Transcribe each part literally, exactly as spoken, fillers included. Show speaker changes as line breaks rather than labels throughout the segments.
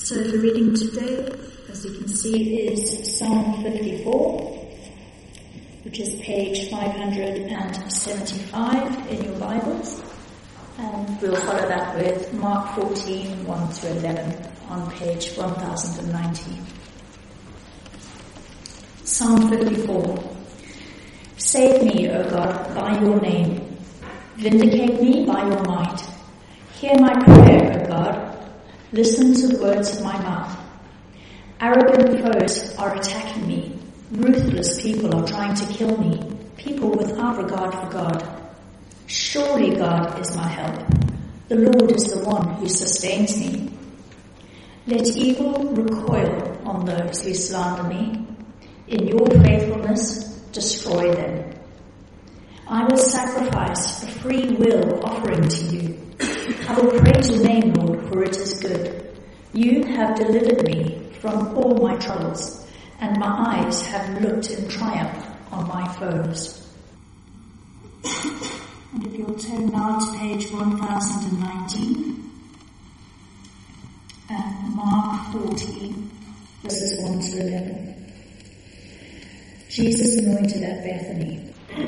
So the reading today, as you can see, is Psalm fifty-four, which is page five hundred seventy-five in your Bibles. And we'll follow that with Mark fourteen, one to eleven on page one thousand ninety. Psalm fifty-four. Save me, O God, by your name. Vindicate me by your might. Hear my prayer, O God. Listen to the words of my mouth. Arrogant foes are attacking me. Ruthless people are trying to kill me. People without regard for God. Surely God is my help. The Lord is the one who sustains me. Let evil recoil on those who slander me. In your faithfulness, destroy them. I will sacrifice a free will offering to you. I will praise your name, Lord, for it is good. You have delivered me from all my troubles, and my eyes have looked in triumph on my foes. And if you'll turn now to page one thousand nineteen, and Mark fourteen, verses one to eleven. Jesus anointed at Bethany.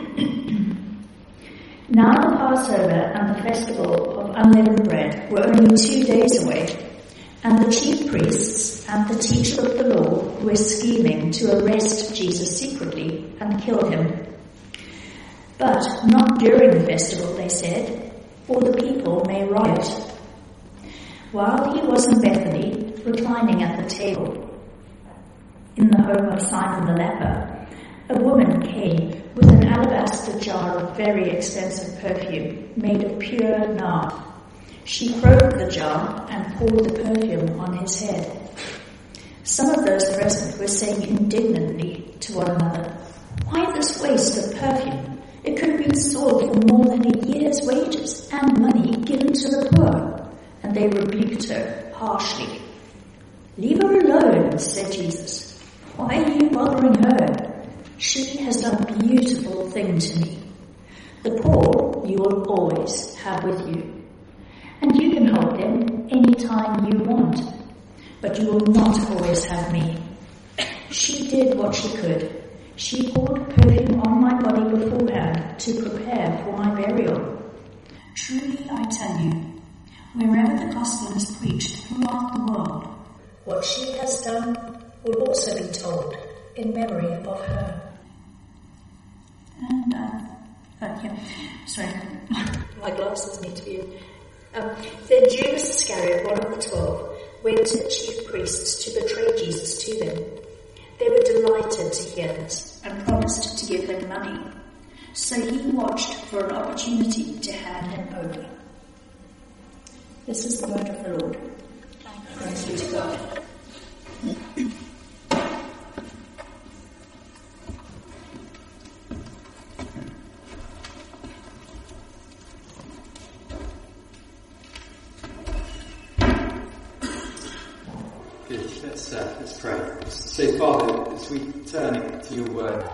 Now the Passover and the festival of unleavened bread were only two days away, and the chief priests and the teachers of the law were scheming to arrest Jesus secretly and kill him. But not during the festival, they said, for the people may riot. While he was in Bethany, reclining at the table, in the home of Simon the leper, a woman came with an alabaster jar of very expensive perfume made of pure nard. She broke the jar and poured the perfume on his head. Some of those present were saying indignantly to one another, "Why this waste of perfume? It could have been sold for more than a year's wages and money given to the poor." And they rebuked her harshly. "Leave her alone," said Jesus. "Why are you bothering her? She has done a beautiful thing to me. The poor you will always have with you, and you can hold them any time you want, but you will not always have me. She did what she could. She poured perfume on my body beforehand to prepare for my burial. Truly I tell you, wherever the gospel is preached throughout the world, what she has done will also be told in memory of her." And, uh, uh yeah, sorry, my glasses need to be. Um, then Judas Iscariot, one of the twelve, went to the chief priests to betray Jesus to them. They were delighted to hear this and promised to give him money. So he watched for an opportunity to hand him over. This is the word of the Lord. Thanks be to God.
Let's, uh, let's pray. So, Father, as we turn to your word,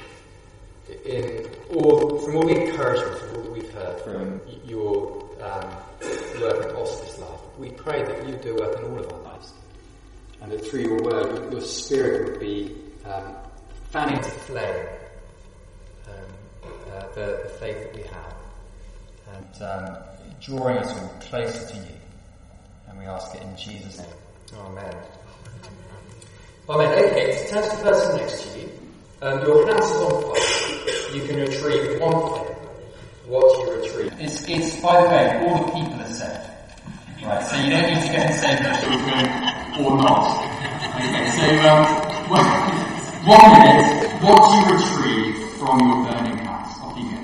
in all, from all the encouragement, from all that we've heard from your um, work in Oscar's life, we pray that you do work in all of our lives, and that through your word, your spirit would be um, fanning to flame um, uh, the, the faith that we have, and um, drawing us all closer to you. And we ask it in Jesus' name. Amen. Amen. Okay, so turn to the person next to you. Um, your house is on fire. You can retrieve one thing. What do you retrieve?
It's, it's, by the way, all the people are saved. Right, so you don't need to go and say the children or not. Okay, so um, one minute, what do you retrieve from your burning house? Off you go.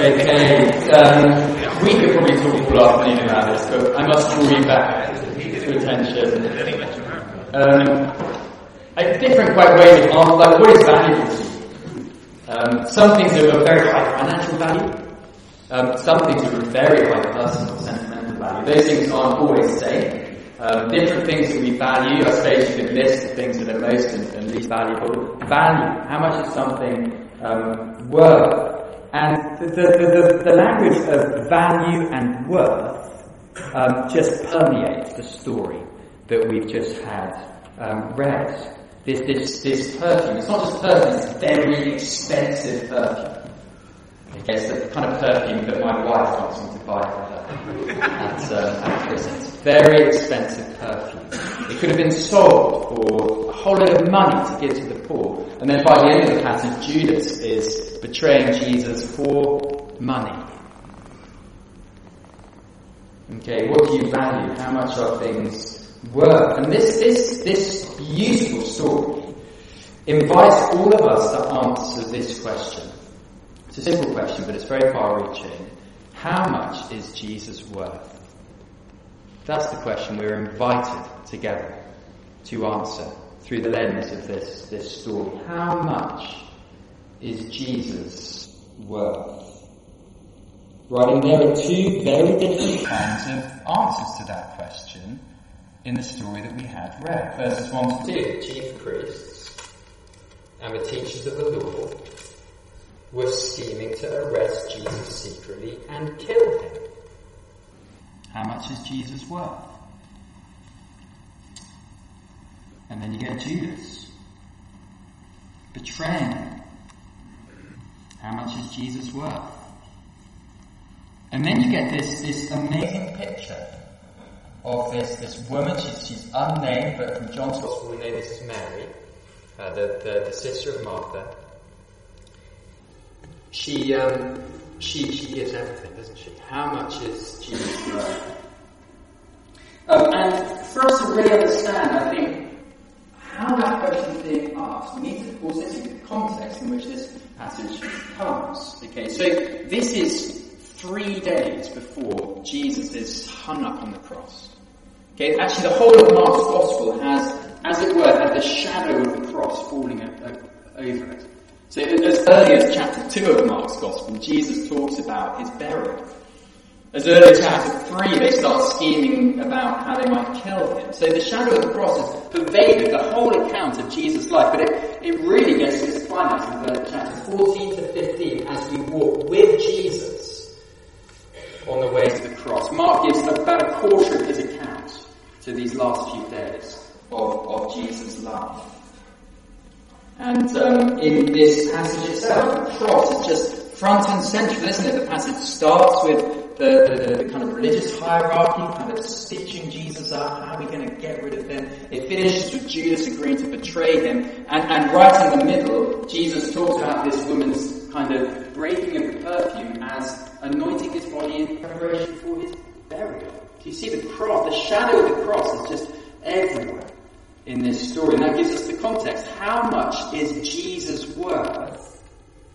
Okay, um, we could probably talk all afternoon about this, but I must draw you back to attention. Um, a different quite way to ask, like, what is valuable to you? Um, some things are of very high financial value. Um, some things are of very high personal, sentimental value. Those things aren't always the same. Um, different things that we value, I suppose you could list the things that are most and, and least valuable. Value, how much is something um, worth? And the, the, the, the language of value and worth um, just permeates the story that we've just had um, read. This, this, this perfume, it's not just perfume, it's very expensive perfume. Okay, it's the kind of perfume that my wife wants me to buy for her at, uh, at Christmas. Very expensive perfume. It could have been sold for a whole lot of money to give to the poor. And then by the end of the passage, Judas is betraying Jesus for money. Okay, what do you value? How much are things worth? And this, this, this beautiful story invites all of us to answer this question. It's a simple question, but it's very far-reaching. How much is Jesus worth? That's the question we're invited together to answer through the lens of this, this story. How much is Jesus worth? Right, and there are two very different kinds of answers to that question in the story that we had read. Verses one to two.
The chief priests and the teachers of the law were scheming to arrest Jesus secretly and kill him.
How much is Jesus worth? And then you get Judas betraying him. How much is Jesus worth? And then you get this, this amazing picture of this, this woman. She's, she's unnamed, but from John's Gospel
We know this is Mary, uh, the, the, the sister of Martha. She, um, she, she gives everything, doesn't she? How much is Jesus worth?
Um, and for us to really understand, I think, how that question is being asked, we need to also see the context in which this passage comes. Okay, so this is three days before Jesus is hung up on the cross. Okay, actually the whole of Mark's Gospel has, as it were, had the shadow of the cross falling a, a, over it. So as early as chapter two of Mark's Gospel, Jesus talks about his burial. As early as chapter three, they start scheming about how they might kill him. So the shadow of the cross has pervaded the whole account of Jesus' life, but it, it really gets to its climax in chapter fourteen to fifteen as we walk with Jesus on the way to the cross. Mark gives about a quarter of his account to these last few days of, of Jesus' life. And um, in this passage itself, the cross is just front and central, isn't it? The passage starts with the, the, the kind of religious hierarchy, kind of stitching Jesus up. How are we going to get rid of him? It finishes with Judas agreeing to betray him. And, and right in the middle, Jesus talks about this woman's kind of breaking of the perfume as anointing his body in preparation for his burial. Do you see the cross? The shadow of the cross is just everywhere in this story. And that gives us the context. How much is Jesus worth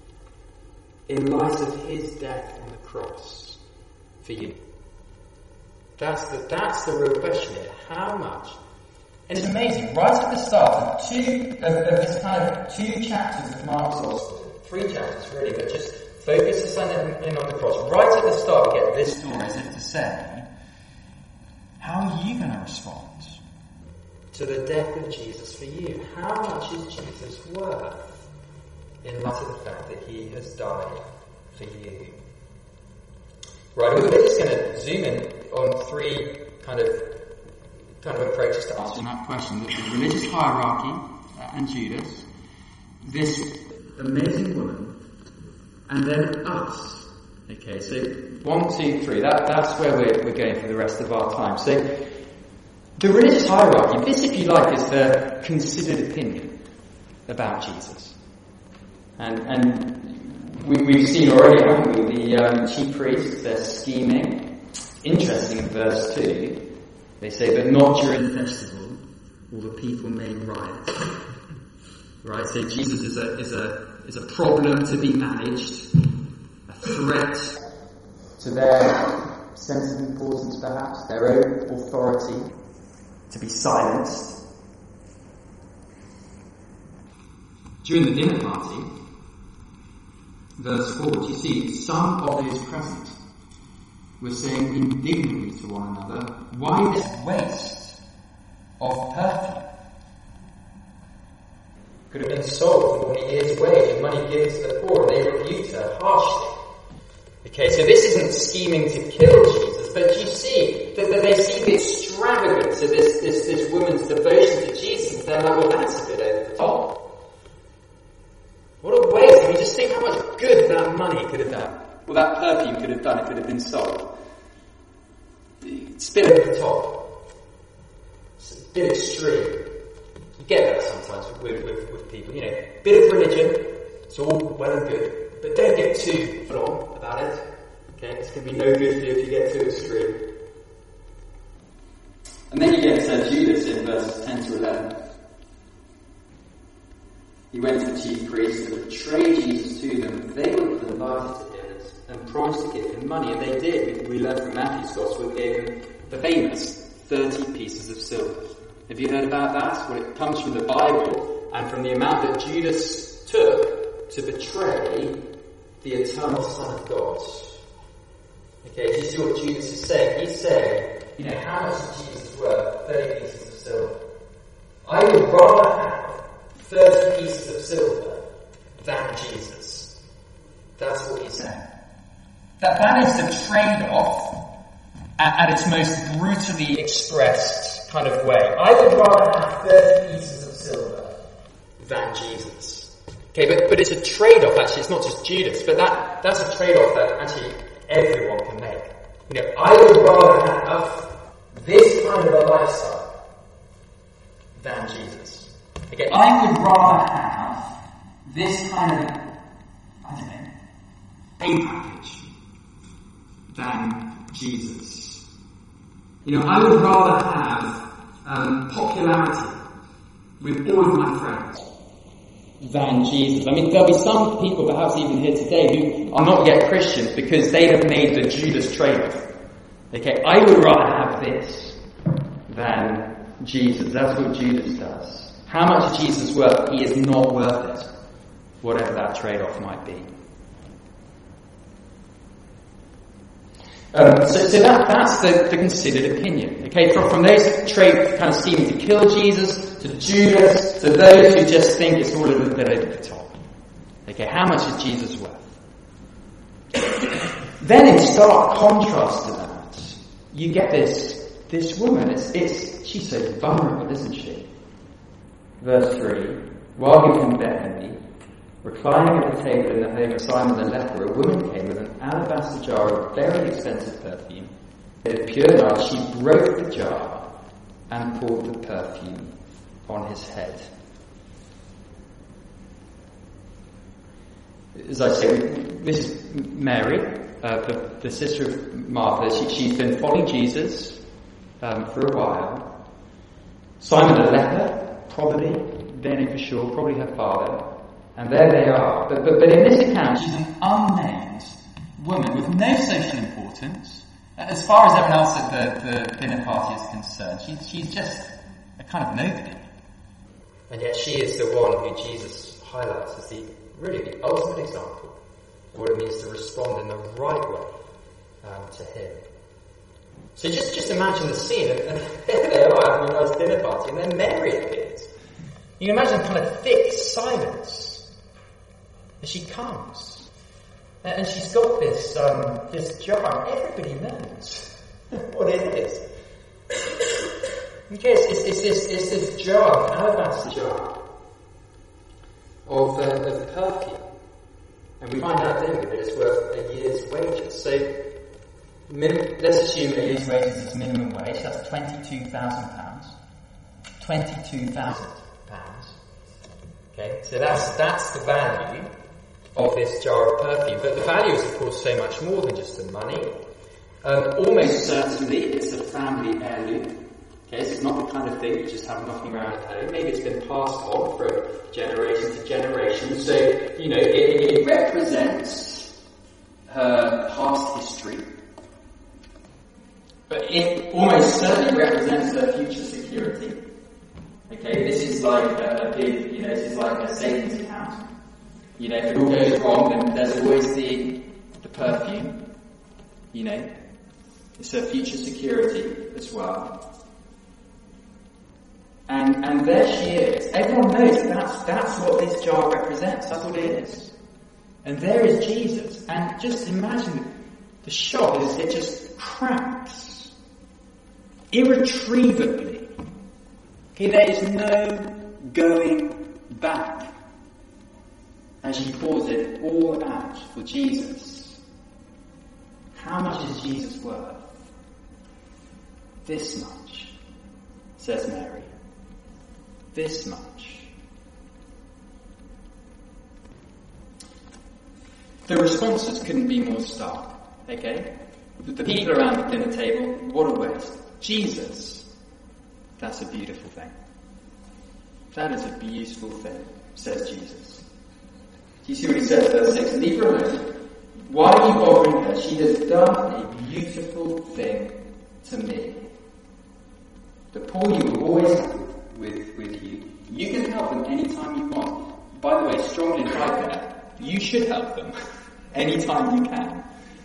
in light of his death on the cross for you? That's the, that's the real question here. How much? And it's amazing. Right at the start of two of, of this kind of two chapters of Mark's Gospel, three chapters really, but just focus the sun in, in on the cross. Right at the start we get this story as if to say, how are you going to respond to the death of Jesus for you? How much is Jesus worth in light of the fact that he has died for you? Right, we're just going to zoom in on three kind of kind of approaches to answering that question. The religious hierarchy uh, and Judas, this amazing woman, and then us. Okay, so one, two, three. That, that's where we're, we're going for the rest of our time. So the religious hierarchy, this, if you like, is the considered opinion about Jesus. And, and we, we've seen already, haven't we, the um, chief priests, they're scheming. Interesting in verse two, they say, but not during the festival, all the people made riot. Right, so Jesus is a, is a, is a problem to be managed, a
threat to their sense of importance, perhaps, their own authority, to be silenced. During the dinner party, verse four, you see, some of those present were saying indignantly to one another, why this waste of perfume?
Could have been sold for a year's wage and money given to the poor, and they rebuked her harshly. Okay, so this isn't scheming to kill Jesus, but you see that, that they see the extravagance of this, this, this woman's devotion to Jesus, and they're like, well, that's a bit over the top. What a waste. I mean, just think how much good that money could have done.
Well, that perfume could have done, it could have been sold.
It's a bit over the top. It's a bit extreme. You get that sometimes with, with, with people, you know, bit of religion, it's all well and good, but don't get too full on about it. Okay, it's going to be no good for you if you get too extreme.
And then you get to Judas in verses ten to eleven. He went to the chief priests to betray Jesus to them. They were delighted to hear it and promised to give him money, and they did. We learn from Matthew's Gospel, gave him the famous thirty pieces of silver. Have you heard about that? Well, it comes from the Bible and from the amount that Judas took to betray the eternal Son of God. Okay, do you see what Judas is saying? He's saying, you know, how much is Jesus worth? thirty pieces of silver. I would rather have thirty pieces of silver than Jesus. That's what he's saying.
That, that is the trade-off at, at its most brutally
Expressed kind of way. I would rather have thirty pieces of silver than Jesus. Okay, but, but it's a trade-off actually, it's not just Judas, but that, that's a trade-off that actually everyone can make. You know, I would rather have this kind of a lifestyle than Jesus. Okay,
I would rather have this kind of, I don't know, pay package than Jesus. You know, I would rather have um, popularity with all of my friends than Jesus. I mean, there'll be some people, perhaps even here today, who are not yet Christians because they have made the Judas trade-off. Okay, I would rather have this than Jesus. That's what Judas does. How much is Jesus worth? He is not worth it, whatever that trade-off might be. Um, so, so that, that's the, the considered opinion. Okay, from, from those trade kind of seeming to kill Jesus, to Judas, to those who just think it's all a little bit over the top. Okay, how much is Jesus worth? Then in stark contrast to that, you get this this woman. It's, it's she's so vulnerable, isn't she? Verse three, while he was in Bethany, reclining at the table in the home of Simon the leper, a woman came with an alabaster jar of very expensive perfume. Made of pure nard, she broke the jar and poured the perfume on his head. As I say, this is Mary, uh, the, the sister of Martha. She, she's been following Jesus um, for a while. Simon the leper, probably, don't know for sure, probably her father. And there they are. But, but, but in this account, she's an unnamed woman with no social importance. As far as everyone else at the, the dinner party is concerned, she's, she's just a kind of nobody.
And yet she is the one who Jesus highlights as the really the ultimate example of what it means to respond in the right way um, to him. So just, just imagine the scene, and, and there they are having a nice dinner party, and then Mary appears. You can imagine kind of thick silence as she comes. And she's got this um, this jar, and everybody knows what it is. Okay, it's, it's, it's, this, it's this jar, an alabaster jar, of, uh, of perfume. And we find out, don't we, that it's worth a year's wages. So, minim- let's assume a year's wages is minimum wage, that's twenty-two thousand pounds. twenty-two thousand pounds. Okay, so that's, that's the value of this jar of perfume. But the value is, of course, so much more than just the money. Um, almost certainly, it's a family heirloom. Okay, so it's not the kind of thing you just have knocking around at home. Maybe it's been passed on from generation to generation. So, you know, it, it represents her
history, but it almost certainly represents their future security. Okay, this is like a, a big, you know, this is like a savings account. You know, if it all goes wrong, then there's always the the perfume. You know, it's her future security as well. And and there she is. Everyone knows that's that's what this jar represents. That's what it is. And there is Jesus. And just imagine the shock is it just cracks irretrievably. Okay, there is no going back as she pours it all out for Jesus. How much is Jesus worth? This much, says Mary. This much. The responses couldn't be more stark, okay? The people around the dinner table, what a waste. Jesus, that's a beautiful thing. That is a beautiful thing, says Jesus. Do you see what he says, verse six? Leave her alone. Why are you bothering her? She has done a beautiful thing to me. The poor you will always have with, with you. You can help them anytime you want. By the way, strongly invite there. You should help them anytime you can.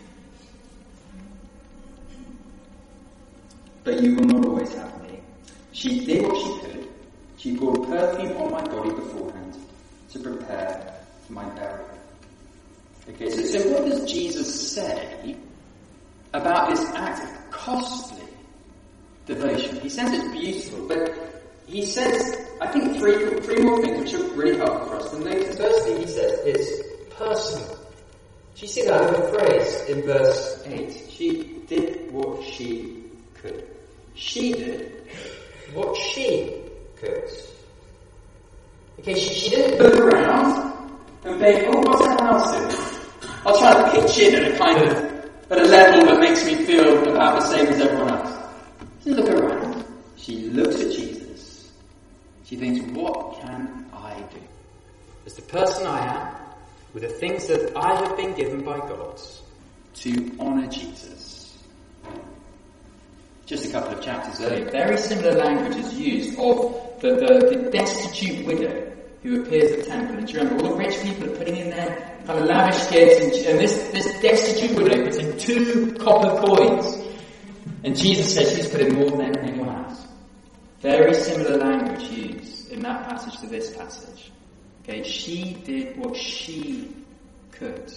But you will not always have me. She did what she could. She poured perfume on my body beforehand to prepare for my burial. Okay, so, so what does Jesus say about this act of costly devotion? He says it's beautiful, but he says, I think, three three more things which are really helpful for us to notice.
Firstly, he says it's personal. Do you see that in the phrase in verse eight?
She did what she could. She did
what she could. Okay, she, she
didn't look around and think, oh, what's that house doing? I'll try to pitch in at a kind of, at a level that makes me feel about the same as everyone else. She didn't look around. She looks at Jesus. She thinks, what can I do?
As the person I am, with the things that I have been given by God,
to honour Jesus. Just a couple of chapters earlier, very similar language is used of the, the, the destitute widow who appears at the temple. And do you remember, all the rich people are putting in their kind of lavish gifts, and, and this, this destitute widow puts in two copper coins. And Jesus says she's put in more than anyone else. Very similar language used in that passage to this passage. Okay, she did what she could.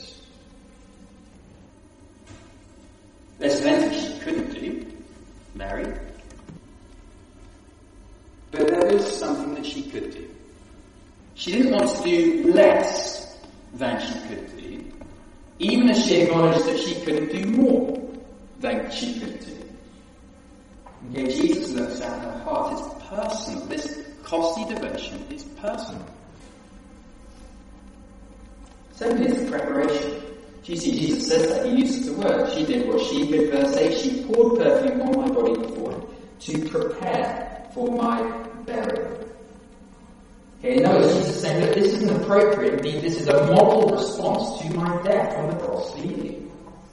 There's plenty she couldn't do, Mary. But there was something that she could do. She didn't want to do less than she could do, even as she acknowledged that she couldn't do more than she could do. Okay, Jesus looks at her heart. It's personal. This costly devotion is personal. Secondly, it's preparation. Do you see, Jesus says that. He uses the word. She did what she could. Verse eight, she poured perfume on my body beforehand to prepare for my burial. Okay, notice Jesus saying that this isn't appropriate. Indeed, this is a model response to my death on the cross for you.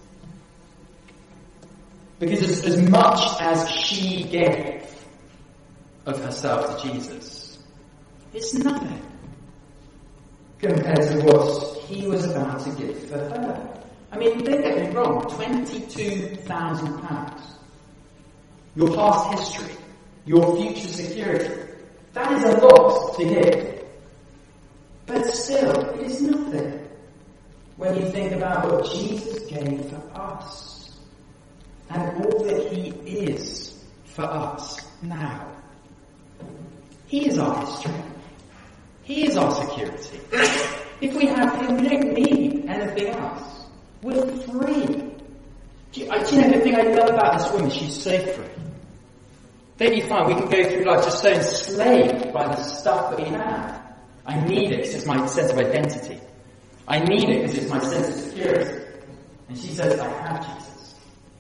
Because as, as much as she gave of herself to Jesus, it's nothing compared to what he was about to give for her. I mean, don't get me wrong, twenty-two thousand pounds. Your past history, your future security, that is a lot to give. But still, it is nothing when you think about what Jesus gave for us and all that he is for us now. He is our history. He is our security. If we have him, we don't need anything else. We're free. Do you, do you know the thing I love about this woman? She's so free. Don't you find we can go through life just so enslaved by the stuff that we have? I need it because it's my sense of identity. I need it because it's my sense of security. And she says, I have Jesus.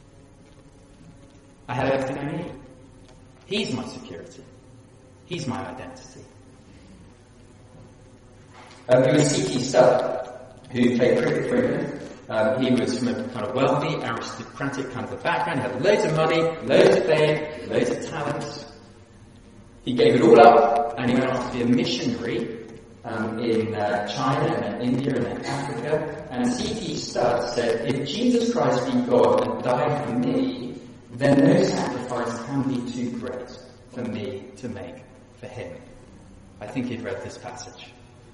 I have everything I need. He's my security. He's my identity. Um, it was C T Studd who played cricket for England
Um, he was from a kind of wealthy, aristocratic kind of a background. He had loads of money, loads of fame, loads of talent. He gave it all up, and he went off to be a missionary um, in uh, China and then India and then Africa. And C T Studd said, if Jesus Christ be God and died for me, then no sacrifice can be too great for me to make for him. I think he'd read this passage.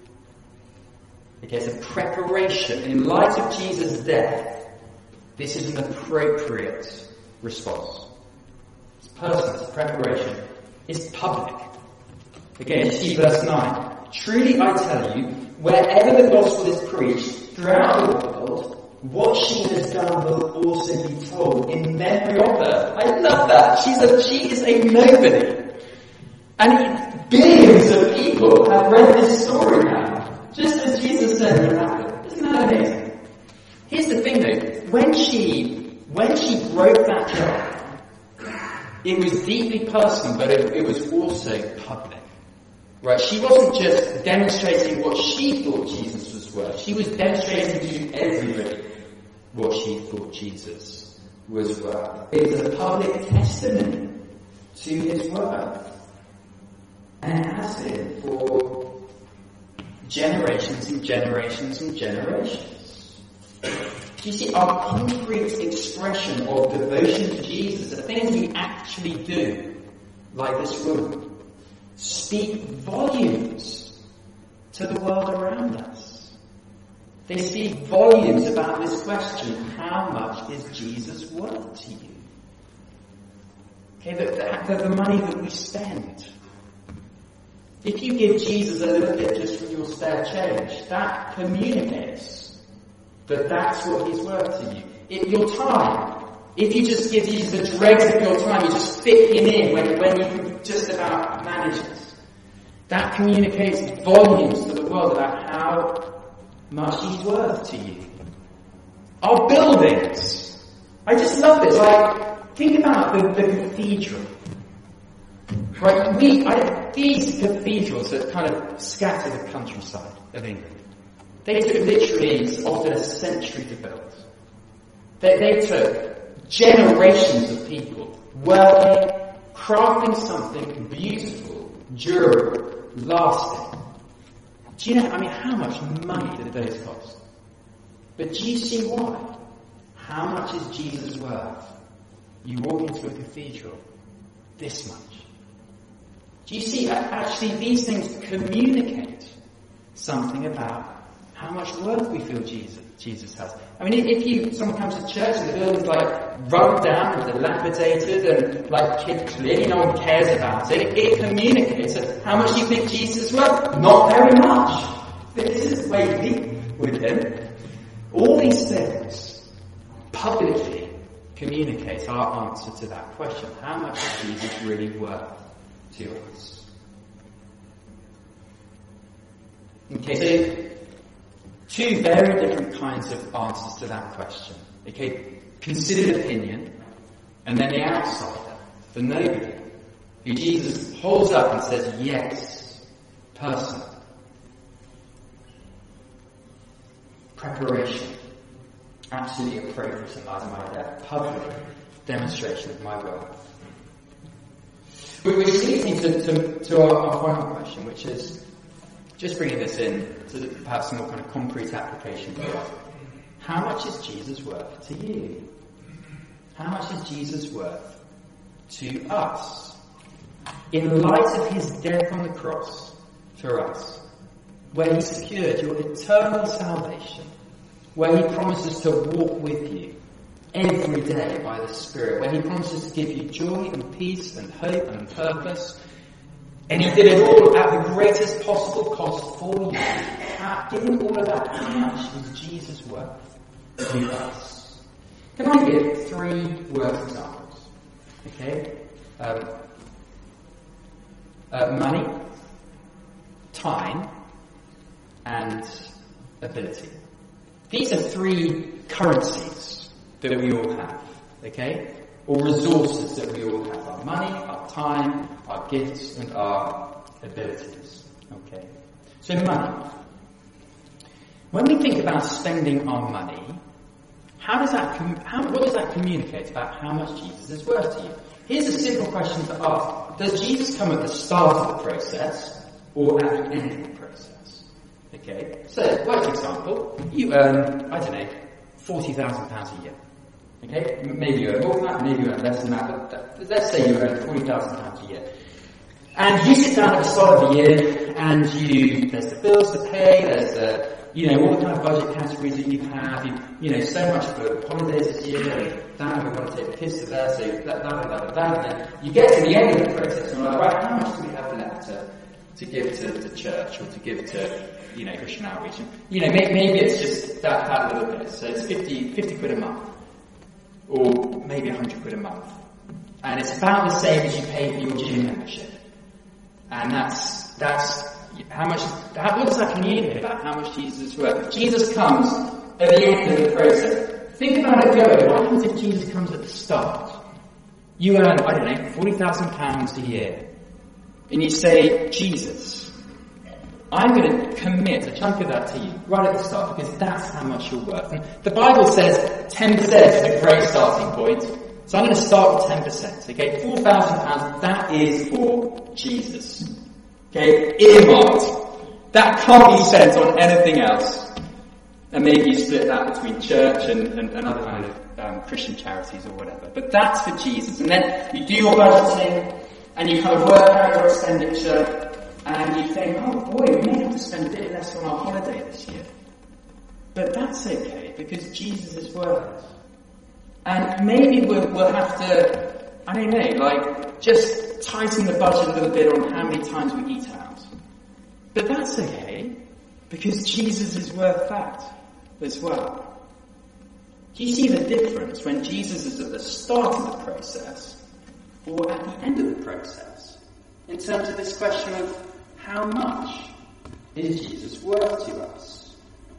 Okay, it's a preparation. In light of Jesus' death, this is an appropriate response. It's personal, it's preparation. It's public. Again, you see verse nine. Truly I tell you, wherever the gospel is preached throughout the world, what she has done will also be told in memory of her. I love that. She's a, she is a nobody. And billions of people have read this story now, just as Jesus said would happen. Isn't that amazing? Here's the thing though, when she, when she broke that jar, it was deeply personal, but it, it was also public. Right? She wasn't just demonstrating what she thought Jesus was worth. She was demonstrating to everybody what she thought Jesus was worth. It was a public testimony to his worth. And it has been for generations and generations and generations. You see, our concrete expression of devotion to Jesus, the things we actually do, like this woman, speak volumes to the world around us. They speak volumes about this question, how much is Jesus worth to you? Okay, the, the, the money that we spend. If you give Jesus a little bit just from your spare change, that communicates that that's what he's worth to you. If your time, if you just give Jesus the dregs of your time, you just fit him in when, when you can just about manage it, that communicates volumes to the world about how much he's worth to you. Our buildings. I just love this. Like, think about the, the cathedral. Right, we, I, these cathedrals that kind of scatter the countryside of England, they took literally often a century to build. They, they took generations of people working, crafting something beautiful, durable, lasting. Do you know, I mean, how much money did those cost? But do you see why? How much is Jesus worth? You walk into a cathedral, this much. Do you see, actually these things communicate something about how much worth we feel Jesus, Jesus has. I mean, if you, someone comes to church and the building's like run down and dilapidated and like clearly no one cares about it, it communicates how much you think Jesus is worth. Not very much. This is the way you live with him. All these things publicly communicate our answer to that question. How much is Jesus really worth to us? Okay, so two very different kinds of answers to that question. Okay, considered opinion, and then the outsider, the nobody, who Jesus holds up and says, yes, person. Preparation, absolutely appropriate in light of my death. Public demonstration of my worth. Which leads me to, to, to our, our final question, which is, just bringing this in to perhaps a more kind of concrete application for us. How much is Jesus worth to you? How much is Jesus worth to us? In light of his death on the cross for us, where he secured your eternal salvation, where he promises to walk with you every day by the Spirit, where he promises to give you joy and peace and hope and purpose, and he did it all at the greatest possible cost for you. How, given all of that, how much is Jesus worth to us? Can I give three worth examples? Okay? Um, uh, money, time, and ability. These are three currencies that we all have. Okay? Or resources that we all have. Our money, our time, our gifts, and our abilities. Okay? So money. When we think about spending our money,
how does that, com- how, what does that communicate about how much Jesus is worth to you? Here's a simple question to ask. Does Jesus come at the start of the process or at the end of the process? Okay, so, for example, you earn, I don't know, forty thousand pounds a year. Okay, maybe you earn more than that, maybe you earn less than that, but that, let's say you earn forty thousand pounds a year. And you sit down at the start of the year, and you, there's the bills to pay, there's the, you know, all the kind of budget categories that you have, you, you know, so much for holidays this year, and that, we've got to take the kids to there, so that, that, that, that, that, and then you get to the end of the process, and you're like, right, how much do we have left to, to give to, to church, or to give to, you know, Christian outreach? And, you know, maybe, maybe it's just that, that little bit, so it's fifty, fifty quid a month, or maybe one hundred quid a month, and it's about the same as you pay for your gym membership. And that's, that's, how much, how, what does that communicate about how much Jesus is worth? If Jesus comes at the end of the process, think about it going, what happens if Jesus comes at the start? You earn, I don't know, forty thousand pounds a year. And you say, Jesus, I'm going to commit a chunk of that to you, right at the start, because that's how much you're worth. And the Bible says ten percent is a great starting point. So I'm going to start with ten percent, okay? four thousand pounds, that is for Jesus. Okay? Earmarked. That can't be spent on anything else. And maybe you split that between church and, and, and other kind of um, Christian charities or whatever. But that's for Jesus. And then you do your budgeting, and you kind of work out your expenditure, and you think, oh boy, we may have to spend a bit less on our holiday this year. But that's okay, because Jesus is worth it. And maybe we'll, we'll have to, I don't know, like, just tighten the budget a little bit on how many times we eat out. But that's okay, because Jesus is worth that as well. Do you see the difference when Jesus is at the start of the process or at the end of the process? In terms of this question of how much is Jesus worth to us?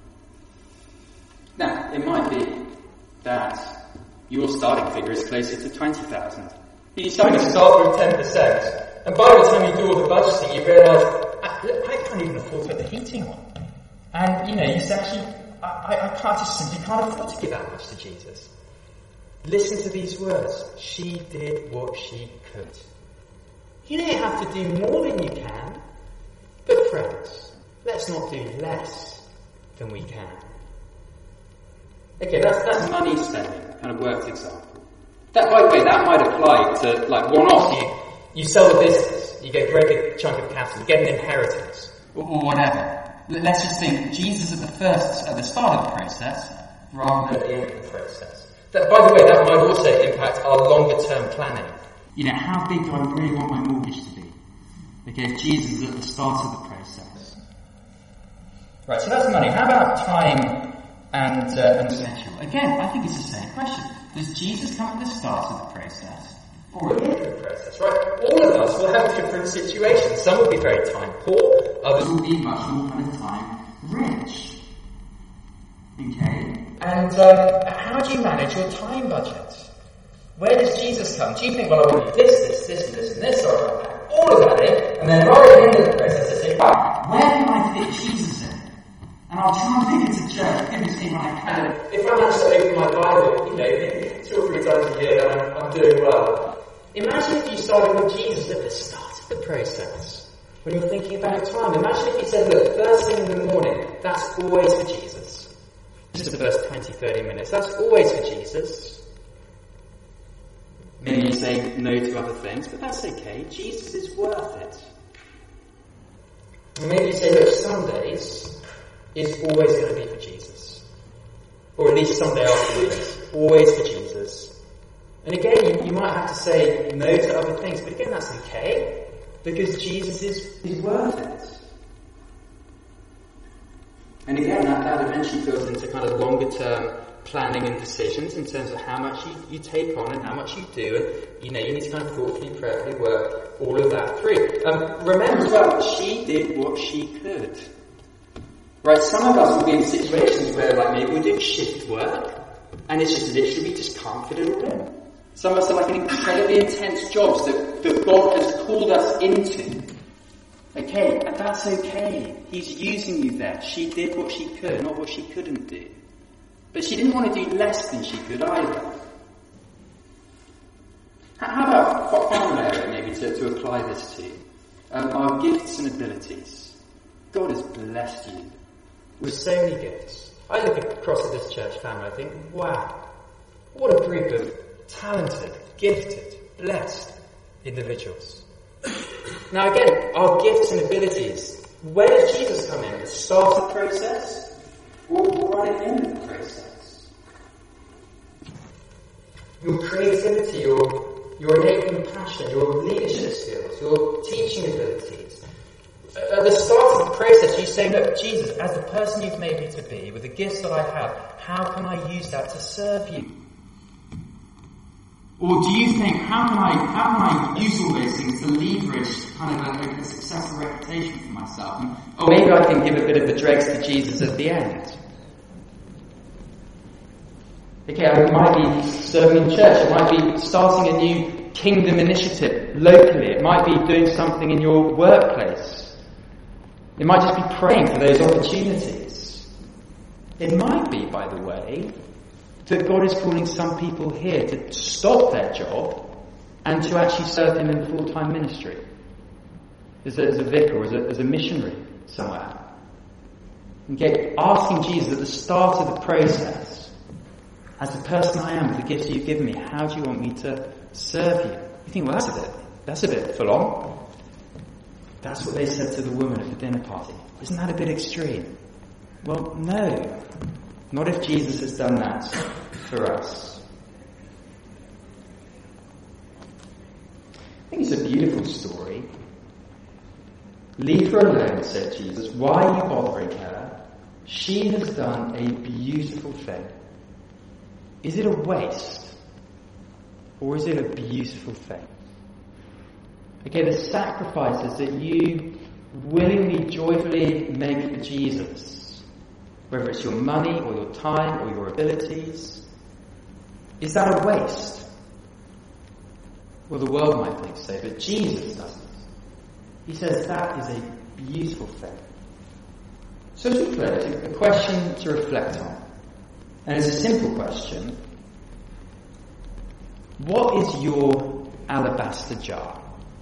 Now, it might be that your starting figure is closer to twenty thousand. You decide to start with ten percent, and by the time you do all the budgeting, you realise, I, I can't even afford to get the heating on. And, you know, you say, actually, I, I can't just simply can't afford to give that much to Jesus. Listen to these words. She did what she could. You don't have to do more than you can, but friends, let's not do less than we can. Okay, that's, that's money spending, kind of worked example. That, by the way, that might apply to, like, one-off. You, you sell the business, you get a great big chunk of capital, you get an inheritance, or, or whatever. Let's just think, Jesus at the first, at the start of the process, rather than at the end of the process. That, by the way, that might also impact our longer-term planning. You know, how big do I really want my mortgage to be? Okay, if Jesus is at the start of the process. Right, so that's money. How about time and uh, and essential? Again, I think it's the same question. Does Jesus come at the start of the process or at the end of the process? Right? All of us will have different situations. Some will be very time poor, others will be much more kind of time rich. Okay? And um, how do you manage your time budget? Where does Jesus come? Do you think, well, I want to do this, this, this, and this, and this, or I want to pack all of that in, and then right at the end of the process I say, right, where can I fit Jesus in? And I'll try and fit it to church every single I can. If I manage to open my Bible, you know, two or three times a year, I'm, I'm doing well. Imagine if you started with Jesus at the start of the process, when you're thinking about your time. Imagine if you said, look, first thing in the morning, that's always for Jesus. Just the first twenty, thirty minutes, that's always for Jesus. Maybe you say no to other things, but that's okay. Jesus is worth it. And maybe you say, look, Sundays is always going to be for Jesus. Or at least Sunday afternoons, always for Jesus. And again, you, you might have to say no to other things, but again, that's okay, because Jesus is, is worth it. And again, that, that eventually goes into kind of longer term planning and decisions in terms of how much you, you take on and how much you do, and you know, you need to kind of thoughtfully, prayerfully work all of that through. Um, remember as well, she did what she could. Right, some of us will be in situations where, like, maybe we do shift work, and it's just literally we just can't fit it all in. Some of us are like in incredibly intense jobs that, that God has called us into. Okay, and that's okay. He's using you there. She did what she could, not what she couldn't do.
But she didn't want to do less than she could either. How about a final area maybe to, to apply this to? Um, our gifts and abilities. God has blessed you
with so many gifts. I look across at this church family, I think, wow, what a group of talented, gifted, blessed individuals. Now again, our gifts and abilities, where does Jesus come in? At the start of the process? Or right at the end of the process? Your creativity, your, your innate compassion, your leadership skills, your teaching abilities. At the start of the process, you say, look, Jesus, as the person you've made me to be, with the gifts that I have, how can I use that to serve you?
Or do you think, how can I how can I use all those things to leverage kind of a, a successful reputation for myself? And,
or maybe I can give a bit of the dregs to Jesus at the end. Okay, it might be serving in church, it might be starting a new kingdom initiative locally, it might be doing something in your workplace. It might just be praying for those opportunities. It might be, by the way, that God is calling some people here to stop their job and to actually serve Him in full-time ministry. As a, as a vicar or as a, as a missionary somewhere. Okay, asking Jesus at the start of the process, as the person I am with the gifts you've given me, how do you want me to serve you? You think, well, that's a bit, that's a bit full on. That's what they said to the woman at the dinner party. Isn't that a bit extreme? Well, no. Not if Jesus has done that for us. I think it's a beautiful story. Leave her alone, said Jesus. Why are you bothering her? She has done a beautiful thing. Is it a waste? Or is it a beautiful thing? Okay, the sacrifices that you willingly, joyfully make for Jesus, whether it's your money or your time or your abilities, is that a waste? Well, the world might think so, but Jesus doesn't. He says that is a beautiful thing. So as we close, a question to reflect on. And it's a simple question. What is your alabaster jar?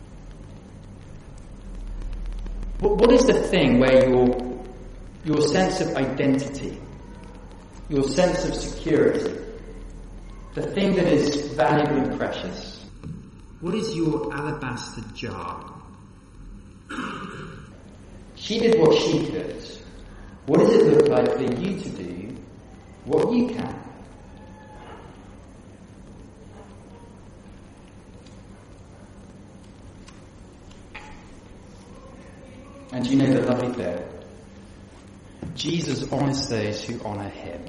What, what is the thing where your, your sense of identity, your sense of security, the thing that is valuable and precious, what is your alabaster jar? She did what she could. What does it look like for you to do what you can? And you know the lovely bit? Jesus honours those who honour him.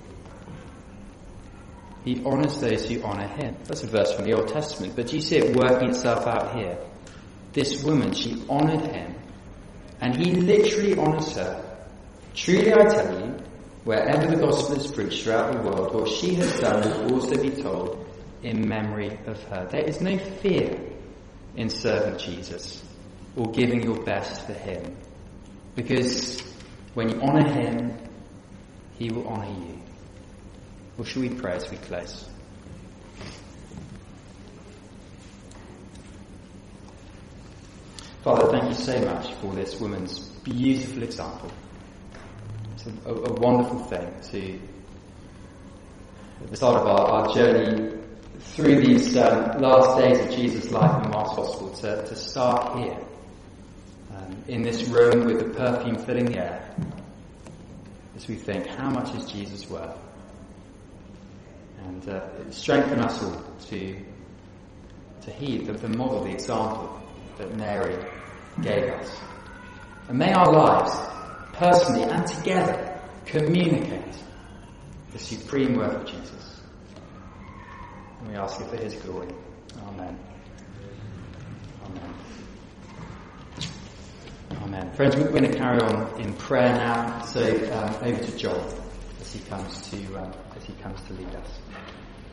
He honours those who honour him. That's a verse from the Old Testament, but do you see it working itself out here? This woman, she honoured him, and he literally honours her. Truly I tell you, wherever the gospel is preached throughout the world, what she has done will also be told in memory of her. There is no fear in serving Jesus or giving your best for him, because when you honour him, he will honour you. Or shall we pray as we close? Father, thank you so much for this woman's beautiful example. It's a, a, a wonderful thing to, at the start of our, our journey through these um, last days of Jesus' life in Mark's Gospel, to, to start here, um, in this room with the perfume filling the air, as we think, how much is Jesus worth? And uh, strengthen us all to, to heed the, the model, the example that Mary gave us. And may our lives, personally and together, communicate the supreme worth of Jesus. And we ask it for his glory. Amen. Amen. Amen. Friends, we're going to carry on in prayer now. So um, over to John as he comes to um, as he comes to lead us.